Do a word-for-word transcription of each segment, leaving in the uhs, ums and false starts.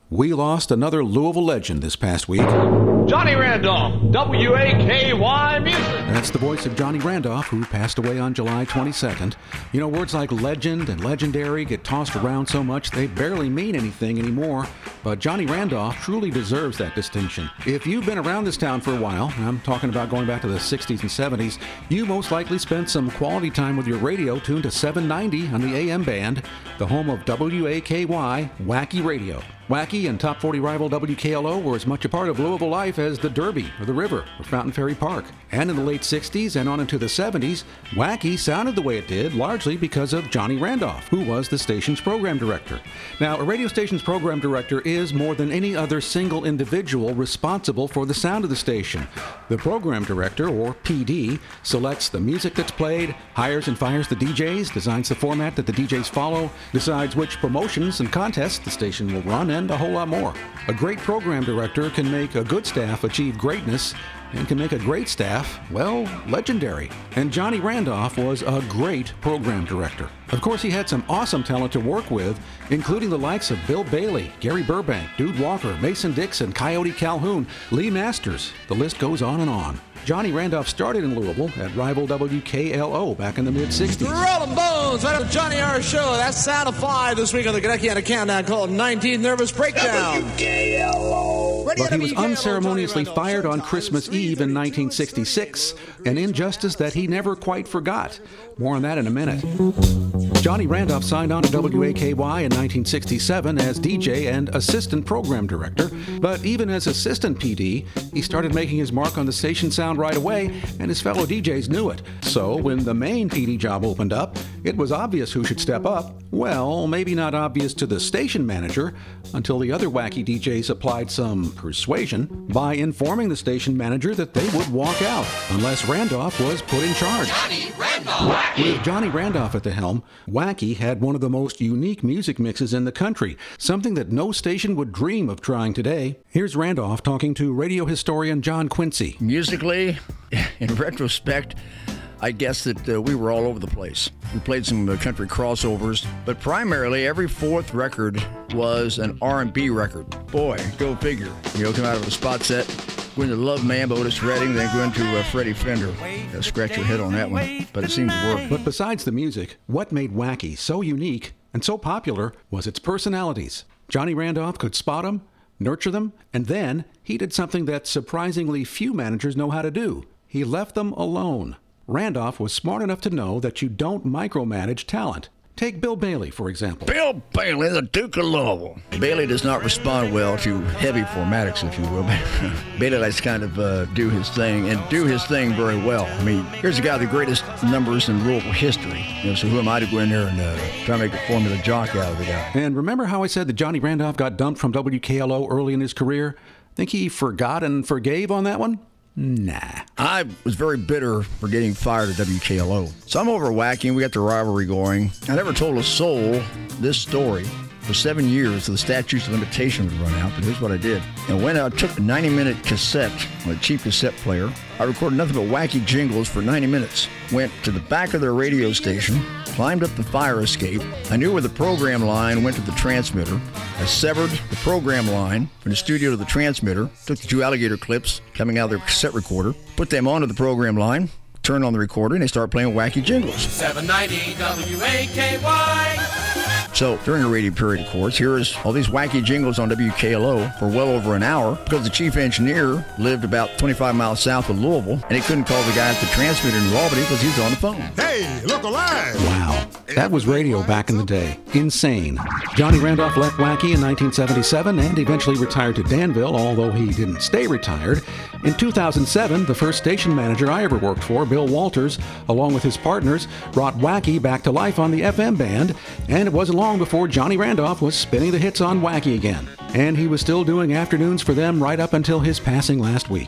We lost another Louisville legend this past week. Johnny Randolph, W A K Y Music. That's the voice of Johnny Randolph, who passed away on July twenty-second. You know, words like legend and legendary get tossed around so much they barely mean anything anymore. But Johnny Randolph truly deserves that distinction. If you've been around this town for a while, and I'm talking about going back to the sixties and seventies, you most likely spent some quality time with your radio tuned to seven ninety on the A M band, the home of W A K Y, Wacky Radio. Wacky and top forty rival W K L O were as much a part of Louisville life as the Derby or the river or Fountain Ferry Park. And in the late sixties and on into the seventies, Wacky sounded the way it did largely because of Johnny Randolph, who was the station's program director. Now, a radio station's program director is more than any other single individual responsible for the sound of the station. The program director, or P D, selects the music that's played, hires and fires the D Js, designs the format that the D Js follow, decides which promotions and contests the station will run, and a whole lot more. A great program director can make a good staff achieve greatness and can make a great staff, well, legendary. And Johnny Randolph was a great program director. Of course, he had some awesome talent to work with, including the likes of Bill Bailey, Gary Burbank, Dude Walker, Mason Dixon, Coyote Calhoun, Lee Masters. The list goes on and on. Johnny Randolph started in Louisville at rival W K L O back in the mid-sixties. Rolling Bones, right up Johnny R Show. That's Sound of Five this week on the Greckiana Countdown called nineteen Nervous Breakdown. W K L O. But he was unceremoniously fired on Christmas Eve in nineteen sixty-six, an injustice that he never quite forgot. More on that in a minute. Johnny Randolph signed on to W A K Y in nineteen sixty-seven as D J and assistant program director, but even as assistant P D, he started making his mark on the station sound right away, and his fellow D Js knew it. So when the main P D job opened up, it was obvious who should step up. Well, maybe not obvious to the station manager, until the other wacky D Js applied some persuasion by informing the station manager that they would walk out unless Randolph was put in charge. Johnny Randolph. With Johnny Randolph at the helm, Wacky had one of the most unique music mixes in the country, something that no station would dream of trying today. Here's Randolph talking to radio historian John Quincy. Musically, in retrospect, I guess that uh, we were all over the place. We played some uh, country crossovers, but primarily every fourth record was an R and B record. Boy, go figure. You know, come out of a spot set, go into Love Man by Otis Redding, then go into uh, Freddie Fender. Uh, scratch your head on that one, but it seemed to work. But besides the music, what made Wacky so unique and so popular was its personalities. Johnny Randolph could spot them, nurture them, and then he did something that surprisingly few managers know how to do. He left them alone. Randolph was smart enough to know that you don't micromanage talent. Take Bill Bailey, for example. Bill Bailey, the Duke of Louisville. Bailey does not respond well to heavy formatics, if you will. Bailey likes to kind of uh, do his thing, and do his thing very well. I mean, here's a guy with the greatest numbers in Louisville history. You know, so who am I to go in there and uh, try to make a formula jock out of the guy? And remember how I said that Johnny Randolph got dumped from W K L O early in his career? Think he forgot and forgave on that one? Nah. I was very bitter for getting fired at W K L O. So I'm over Wacky, and we got the rivalry going. I never told a soul this story. For seven years, so the statute of limitation would run out, but here's what I did. And when I took a ninety-minute cassette on a cheap cassette player, I recorded nothing but wacky jingles for ninety minutes. Went to the back of their radio station, climbed up the fire escape. I knew where the program line went to the transmitter. I severed the program line from the studio to the transmitter, took the two alligator clips coming out of their cassette recorder, put them onto the program line, turned on the recorder, and they started playing wacky jingles. seven ninety W A K Y. So during a radio period, of course, here's all these wacky jingles on W K L O for well over an hour because the chief engineer lived about twenty-five miles south of Louisville, and he couldn't call the guy at the transmitter in New Albany because he was on the phone. Hey, look alive! Wow. That was radio back in the day. Insane. Johnny Randolph left Wacky in nineteen seventy-seven and eventually retired to Danville, although he didn't stay retired. In two thousand seven, the first station manager I ever worked for, Bill Walters, along with his partners, brought Wacky back to life on the F M band, and it wasn't long before Johnny Randolph was spinning the hits on Wacky again. And he was still doing afternoons for them right up until his passing last week.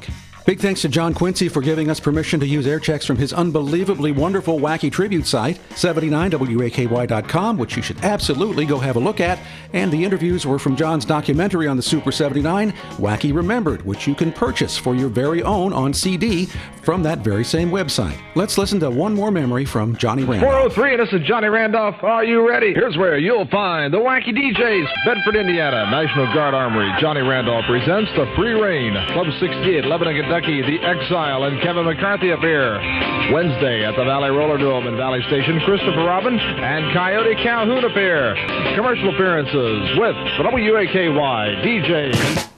Big thanks to John Quincy for giving us permission to use air checks from his unbelievably wonderful Wacky tribute site, seventy-nine W A K Y dot com, which you should absolutely go have a look at. And the interviews were from John's documentary on the Super seventy-nine, Wacky Remembered, which you can purchase for your very own on C D from that very same website. Let's listen to one more memory from Johnny Randolph. four oh three, and this is Johnny Randolph. Are you ready? Here's where you'll find the Wacky D Js. Bedford, Indiana, National Guard Armory. Johnny Randolph presents the Free Reign. Club sixty-eight, Lebanon, Kentucky, The Exile, and Kevin McCarthy appear. Wednesday at the Valley Roller Dome in Valley Station, Christopher Robin and Coyote Calhoun appear. Commercial appearances with W A K Y D J.